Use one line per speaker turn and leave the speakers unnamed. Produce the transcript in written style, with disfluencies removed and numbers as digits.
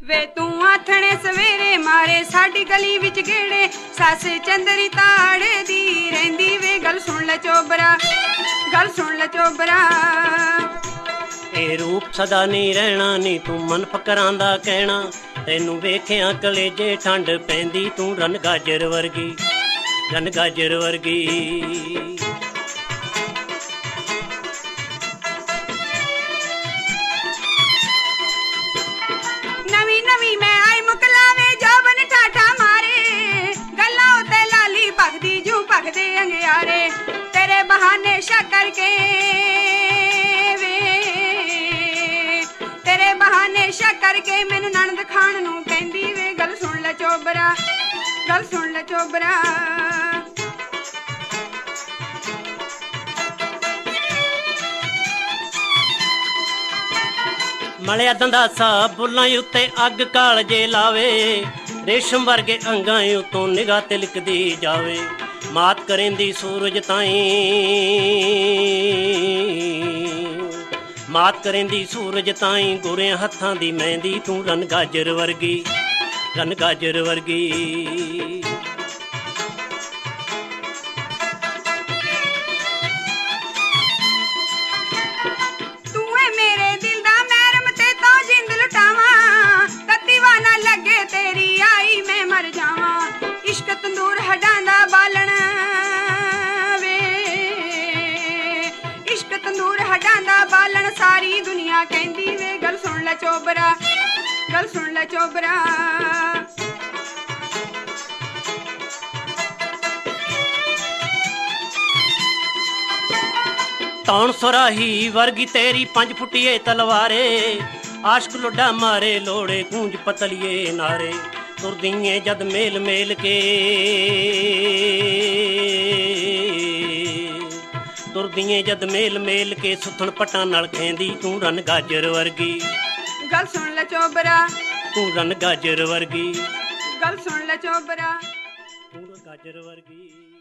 ਵੇ ਤੂੰ ਆਥਣੇ ਸਵੇਰੇ ਮਾਰੇ ਸਾਡੀ ਗਲੀ ਵਿੱਚ ਗੇੜੇ, ਸੱਸ ਚੰਦਰੀ ਤਾੜੇ ਦੀ ਰਹਿੰਦੀ ਵੇ ਗੱਲ ਸੁਣ ਲੈ ਚੋਬਰਾ, ਗੱਲ ਸੁਣ ਲੈ ਚੋਬਰਾ।
ਇਹ ਰੂਪ ਸਦਾ ਨਹੀਂ ਰਹਿਣਾ ਨੀ ਤੂੰ ਮਨ ਫਕਰਾਂ ਦਾ ਕਹਿਣਾ, ਤੈਨੂੰ ਵੇਖਿਆ ਕਲੇਜੇ ਠੰਡ ਪੈਂਦੀ ਤੂੰ ਰਨ ਗਾਜਰ ਵਰਗੀ, ਰਨ ਗਾਜਰ ਵਰਗੀ।
ਨਵੀਂ ਨਵੀਂ ਮੈਂ ਆਈ ਮੁਕਲਾਵੇ ਜੋਬਨ ਠਾਠਾ ਮਾਰੇ, ਗੱਲਾਂ ਉਤੇ ਲਾਲੀ ਭਖਦੀ ਜੂ ਭਖਦੇ ਅੰਗਿਆਰੇ, ਤੇਰੇ ਬਹਾਨੇ ਸ਼ੱਕ ਕਰਕੇ ਵੇ, ਤੇਰੇ ਬਹਾਨੇ ਸ਼ੱਕ ਕਰਕੇ ਮੈਨੂੰ ਨਣਦ ਖਾਣ ਨੂੰ ਕਹਿੰਦੀ ਵੇ ਗੱਲ ਸੁਣ ਲੈ ਚੋਬਰਾ, ਗੱਲ ਸੁਣ ਲੈ ਚੋਬਰਾ।
ਮਲਿਆ ਦੰਦਾਸਾ ਬੁੱਲਾਂ ਉੱਤੇ ਅੱਗ ਕਾਲਜੇ ਲਾਵੇ, ਰੇਸ਼ਮ ਵਰਗੇ ਅੰਗਾਂ ਉਤੋਂ ਨਿਗਾਹ ਤਿਲਕਦੀ ਜਾਵੇ, ਮਾਤ ਕਰੇਂਦੀ ਸੂਰਜ ਤਾਈਂ, ਮਾਤ ਕਰੇਂਦੀ ਸੂਰਜ ਤਾਈਂ, ਗੋਰਿਆਂ ਹੱਥਾਂ ਦੀ ਮਹਿੰਦੀ ਤੂੰ ਰਨ ਗਾਜਰ ਵਰਗੀ, ਰਨ ਗਾਜਰ ਵਰਗੀ।
ਤੇਰੀ ਆਈ ਮੈਂ ਮਰ ਜਾਵਾਂ, ਇਸ਼ਕ ਤੰਦੂਰ ਹੱਡਾਂ ਦਾ ਬਾਲਣ ਵੇ, ਇਸ਼ਕ ਤੰਦੂਰ ਹੱਡਾਂ ਦਾ ਬਾਲਣ, ਸਾਰੀ ਦੁਨੀਆ ਕਹਿੰਦੀ ਵੇ ਗੱਲ ਸੁਣ ਲੈ ਚੋਬਰਾ, ਗੱਲ ਸੁਣ ਲੈ ਚੋਬਰਾ।
ਤੌਣ ਸੁਰਾਹੀ ਵਰਗੀ ਤੇਰੀ 5 ਫੁੱਟੀਏ ਤਲਵਾਰੇ, ਆਸ਼ਕ ਲੁੱਡਾ ਮਾਰੇ ਲੋੜੇ ਗੂੰਜ ਪਤਲੀਏ ਨਾਰੇ, ਤੁਰਦੀਏ ਜਦ ਮੇਲ ਮੇਲ ਕੇ, ਤੁਰਦੀਏ ਜਦ ਮੇਲ ਮੇਲ ਕੇ, ਸੁੱਥਣ ਪੱਟਾਂ ਨਾਲ ਖੇਂਦੀ ਤੂੰ ਰਨ ਗਾਜਰ ਵਰਗੀ,
ਗੱਲ ਸੁਣ ਲੈ ਚੋਬਰਾ,
ਤੂੰ ਰਨ ਗਾਜਰ ਵਰਗੀ,
ਗੱਲ ਸੁਣ ਲੈ ਚੋਬਰਾ,
ਤੂੰ ਗਾਜਰ ਵਰਗੀ।